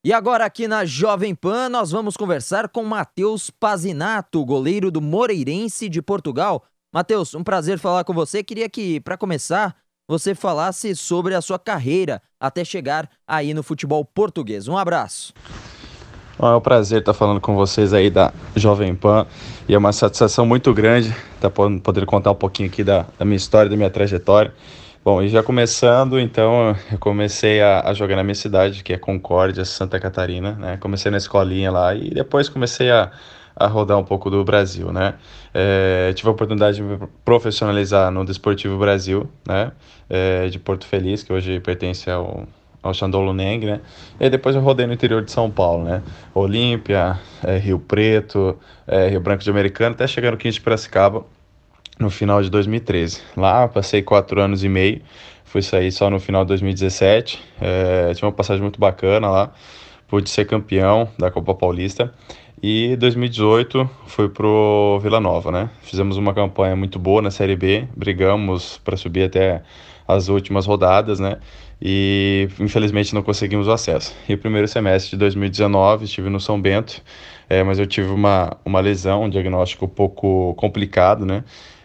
E agora aqui na Jovem Pan nós vamos conversar com Matheus Pazinato, goleiro do Moreirense de Portugal. Matheus, um prazer falar com você. Queria que, para começar, você falasse sobre a sua carreira até chegar aí no futebol português. Um abraço. É um prazer estar falando com vocês aí da Jovem Pan e é uma satisfação muito grande estar podendo contar um pouquinho aqui da minha história, da minha trajetória. Bom, e já começando, então, eu comecei a jogar na minha cidade, que é Concórdia, Santa Catarina, né? Comecei na escolinha lá e depois comecei a rodar um pouco do Brasil, né? Tive a oportunidade de me profissionalizar no Desportivo Brasil, né? De Porto Feliz, que hoje pertence ao Shandong Luneng, né? E aí depois eu rodei no interior de São Paulo, né? Olímpia, Rio Preto, Rio Branco de Americana, até chegar no 15 de Piracicaba, no final de 2013. Lá passei 4 anos e meio, fui sair só no final de 2017, tive uma passagem muito bacana lá, pude ser campeão da Copa Paulista, e 2018 fui pro Vila Nova, né? Fizemos uma campanha muito boa na Série B, brigamos para subir até as últimas rodadas, né? E infelizmente não conseguimos o acesso. E o primeiro semestre de 2019 estive no São Bento, mas eu tive uma lesão, um diagnóstico um pouco complicado, né?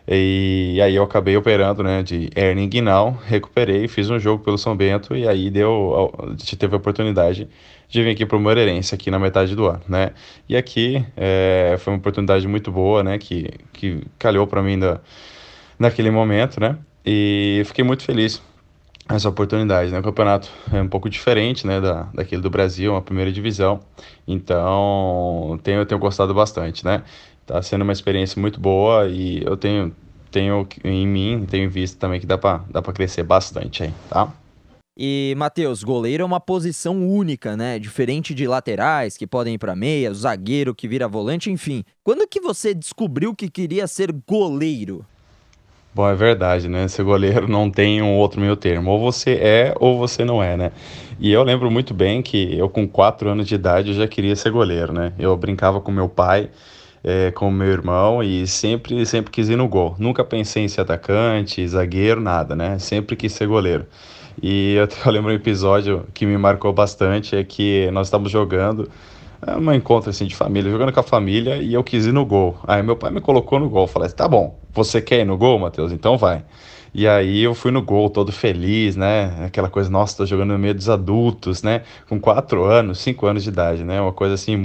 E aí eu acabei operando, né, de hernia inguinal, recuperei, fiz um jogo pelo São Bento e aí teve a oportunidade de vir aqui para o Moreirense, aqui na metade do ano, né? E aqui foi uma oportunidade muito boa, né, que calhou para mim naquele momento, né? E fiquei muito feliz essa oportunidade, né? O campeonato é um pouco diferente, né, daquele do Brasil, uma primeira divisão, então eu tenho gostado bastante, né? Tá sendo uma experiência muito boa e eu tenho em mim, tenho visto também que dá para crescer bastante aí, tá? E, Matheus, goleiro é uma posição única, né? Diferente de laterais, que podem ir para meia, zagueiro que vira volante, enfim. Quando que você descobriu que queria ser goleiro? Bom, é verdade, né? Ser goleiro não tem um outro meio termo. Ou você é ou você não é, né? E eu lembro muito bem que eu, com 4 anos de idade, eu já queria ser goleiro, né? Eu brincava com meu pai, com meu irmão e sempre quis ir no gol. Nunca pensei em ser atacante, zagueiro, nada, né? Sempre quis ser goleiro. E eu lembro um episódio que me marcou bastante, é que nós estávamos jogando, um encontro assim de família, jogando com a família e eu quis ir no gol. Aí meu pai me colocou no gol, falei, tá bom, você quer ir no gol, Matheus? Então vai. E aí eu fui no gol, todo feliz, né? Aquela coisa, nossa, tô jogando no meio dos adultos, né? Com 4 anos, 5 anos de idade, né? Uma coisa assim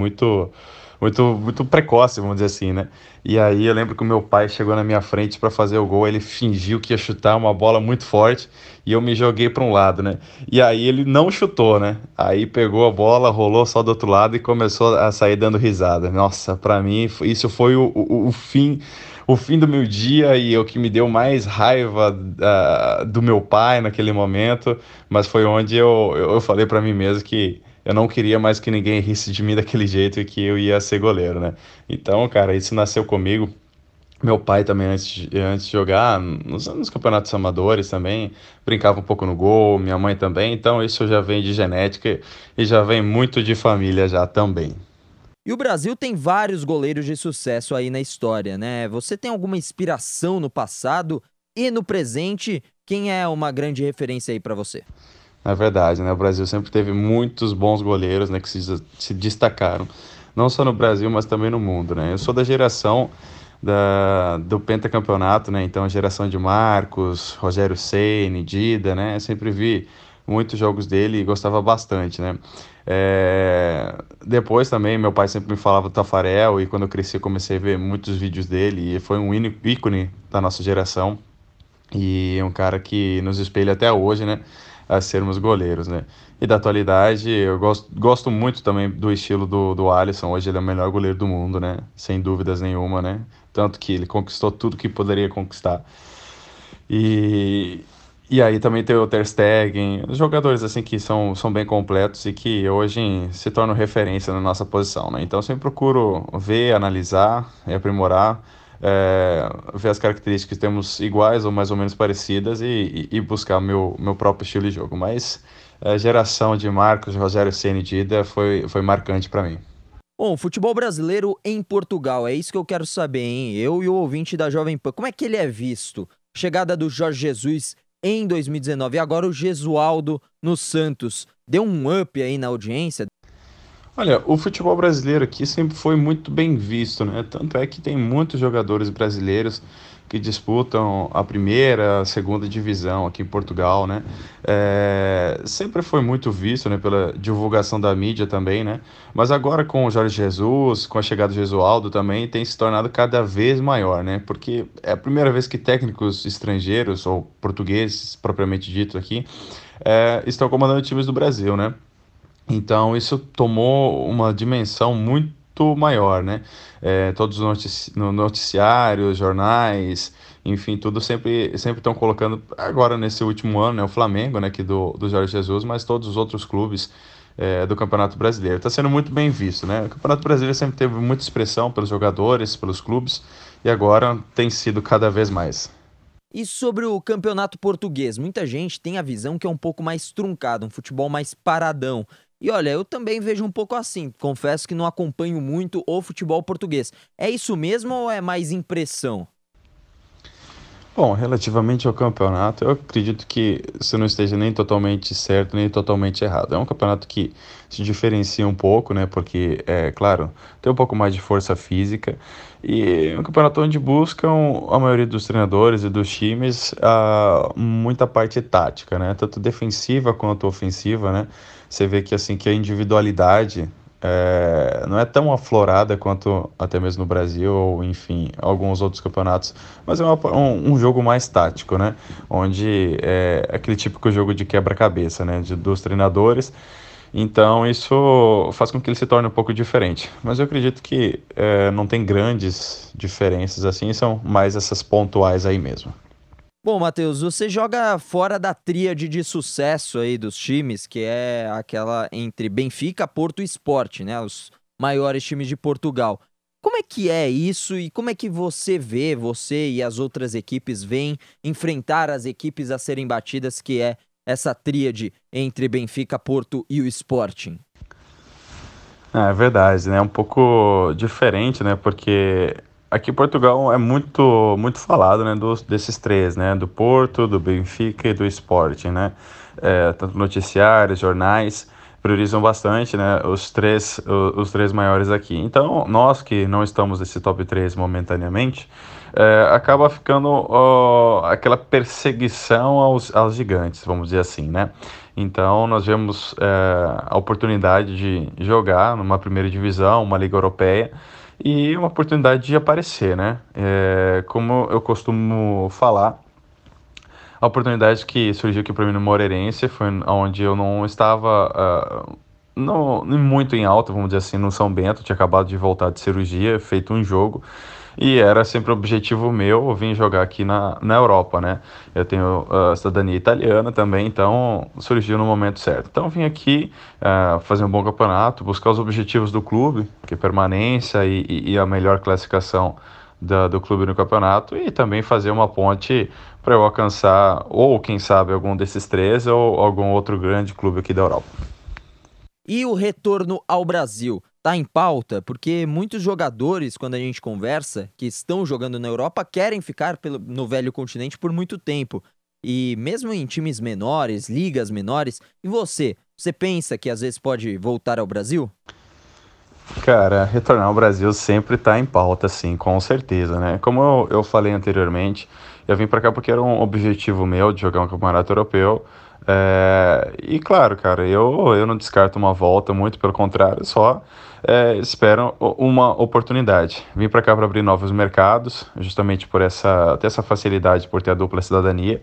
muito precoce, vamos dizer assim, né? E aí eu lembro que o meu pai chegou na minha frente para fazer o gol, ele fingiu que ia chutar uma bola muito forte e eu me joguei para um lado, né? E aí ele não chutou, né? Aí pegou a bola, rolou só do outro lado e começou a sair dando risada. Nossa, para mim isso foi o fim do meu dia e o que me deu mais raiva do meu pai naquele momento, mas foi onde eu falei para mim mesmo que eu não queria mais que ninguém risse de mim daquele jeito e que eu ia ser goleiro, né? Então, cara, isso nasceu comigo. Meu pai também, antes de jogar, nos campeonatos amadores também, brincava um pouco no gol, minha mãe também, então isso já vem de genética e já vem muito de família já também. E o Brasil tem vários goleiros de sucesso aí na história, né? Você tem alguma inspiração no passado e no presente? Quem é uma grande referência aí pra você? É verdade, né? O Brasil sempre teve muitos bons goleiros, né, que se destacaram, não só no Brasil, mas também no mundo, né? Eu sou da geração do pentacampeonato, né? Então, a geração de Marcos, Rogério Ceni, Dida, né? Eu sempre vi muitos jogos dele e gostava bastante, né? Depois também, meu pai sempre me falava do Tafarel e quando eu cresci eu comecei a ver muitos vídeos dele e foi um ícone da nossa geração. E é um cara que nos espelha até hoje, né? A sermos goleiros, né? E da atualidade, eu gosto muito também do estilo do Alisson. Hoje ele é o melhor goleiro do mundo, né? Sem dúvidas nenhuma, né? Tanto que ele conquistou tudo que poderia conquistar. E, e aí também tem o Ter Stegen, os jogadores assim que são bem completos e que hoje se tornam referência na nossa posição, né? Então eu sempre procuro ver, analisar e aprimorar, ver as características que temos iguais ou mais ou menos parecidas e buscar meu próprio estilo de jogo. Mas a geração de Marcos, Rogério Ceni e Dida foi marcante para mim. Bom, futebol brasileiro em Portugal, é isso que eu quero saber, hein? Eu e o ouvinte da Jovem Pan, como é que ele é visto? Chegada do Jorge Jesus em 2019 e agora o Gesualdo no Santos. Deu um up aí na audiência? Olha, o futebol brasileiro aqui sempre foi muito bem visto, né? Tanto é que tem muitos jogadores brasileiros que disputam a primeira, a segunda divisão aqui em Portugal, né? Sempre foi muito visto, né? Pela divulgação da mídia também, né? Mas agora com o Jorge Jesus, com a chegada do Jesualdo também, tem se tornado cada vez maior, né? Porque é a primeira vez que técnicos estrangeiros, ou portugueses propriamente dito aqui, estão comandando times do Brasil, né? Então, isso tomou uma dimensão muito maior, né? Todos os noticiários, jornais, enfim, tudo sempre estão colocando, agora nesse último ano, né, o Flamengo, né, do Jorge Jesus, mas todos os outros clubes do Campeonato Brasileiro. Está sendo muito bem visto, né? O Campeonato Brasileiro sempre teve muita expressão pelos jogadores, pelos clubes, e agora tem sido cada vez mais. E sobre o campeonato português, muita gente tem a visão que é um pouco mais truncado, um futebol mais paradão. E olha, eu também vejo um pouco assim, confesso que não acompanho muito o futebol português. É isso mesmo ou é mais impressão? Bom, relativamente ao campeonato, eu acredito que você não esteja nem totalmente certo, nem totalmente errado. É um campeonato que se diferencia um pouco, né? Porque, é claro, tem um pouco mais de força física. E é um campeonato onde buscam a maioria dos treinadores e dos times muita parte tática, né? Tanto defensiva quanto ofensiva, né? Você vê que assim que a individualidade não é tão aflorada quanto até mesmo no Brasil ou enfim alguns outros campeonatos, mas é um jogo mais tático, né? Onde é aquele típico jogo de quebra-cabeça, né? Dos treinadores. Então isso faz com que ele se torne um pouco diferente. Mas eu acredito que não tem grandes diferenças assim, são mais essas pontuais aí mesmo. Bom, Matheus, você joga fora da tríade de sucesso aí dos times, que é aquela entre Benfica, Porto e Sport, né? Os maiores times de Portugal. Como é que é isso e como é que você e as outras equipes veem enfrentar as equipes a serem batidas, que é essa tríade entre Benfica, Porto e o Sporting? É verdade, né? É um pouco diferente, né? Porque aqui em Portugal é muito falado, né? Desses três, né? Do Porto, do Benfica e do Sporting, né? Tanto noticiários, jornais priorizam bastante, né? Os três maiores aqui. Então, nós que não estamos nesse top 3 momentaneamente, acaba ficando aquela perseguição aos gigantes, vamos dizer assim, né? Então, nós vemos a oportunidade de jogar numa primeira divisão, uma Liga Europeia, e uma oportunidade de aparecer, né? Como eu costumo falar, a oportunidade que surgiu aqui para mim no Moreirense foi onde eu não estava muito em alta, vamos dizer assim, no São Bento, tinha acabado de voltar de cirurgia, feito um jogo, e era sempre o objetivo meu vir jogar aqui na Europa, né? Eu tenho cidadania italiana também, então surgiu no momento certo. Então vim aqui fazer um bom campeonato, buscar os objetivos do clube, que é permanência e a melhor classificação do clube no campeonato, e também fazer uma ponte para eu alcançar, ou quem sabe, algum desses três, ou algum outro grande clube aqui da Europa. E o retorno ao Brasil tá em pauta porque muitos jogadores, quando a gente conversa, que estão jogando na Europa, querem ficar no velho continente por muito tempo. E mesmo em times menores, ligas menores. E você pensa que às vezes pode voltar ao Brasil? Cara, retornar ao Brasil sempre está em pauta, sim, com certeza, né? Como eu falei anteriormente, eu vim para cá porque era um objetivo meu de jogar um campeonato europeu. E claro, cara, eu não descarto uma volta, muito pelo contrário, só espero uma oportunidade. Vim para cá para abrir novos mercados, justamente por ter essa facilidade, por ter a dupla cidadania.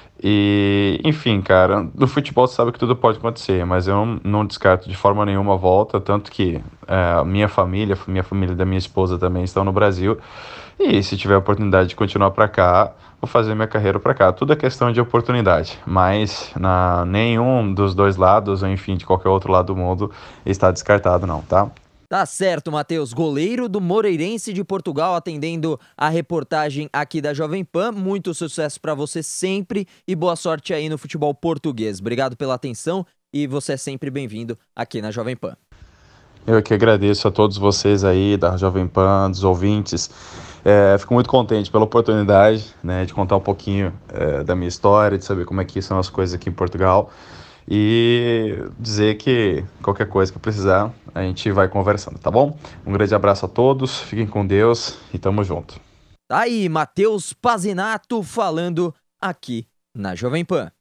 E, enfim, cara, no futebol você sabe que tudo pode acontecer, mas eu não descarto de forma nenhuma a volta, tanto que minha família da minha esposa também estão no Brasil, e se tiver a oportunidade de continuar para cá, vou fazer minha carreira para cá. Tudo é questão de oportunidade, mas nenhum dos dois lados, ou enfim, de qualquer outro lado do mundo, está descartado não, tá? Tá certo, Matheus, goleiro do Moreirense de Portugal, atendendo a reportagem aqui da Jovem Pan. Muito sucesso pra você sempre e boa sorte aí no futebol português. Obrigado pela atenção e você é sempre bem-vindo aqui na Jovem Pan. Eu que agradeço a todos vocês aí da Jovem Pan, dos ouvintes. Fico muito contente pela oportunidade, né, de contar um pouquinho da minha história, de saber como é que são as coisas aqui em Portugal. e dizer que qualquer coisa que precisar, a gente vai conversando, tá bom? Um grande abraço a todos, fiquem com Deus e tamo junto. Tá aí, Matheus Pazinato falando aqui na Jovem Pan.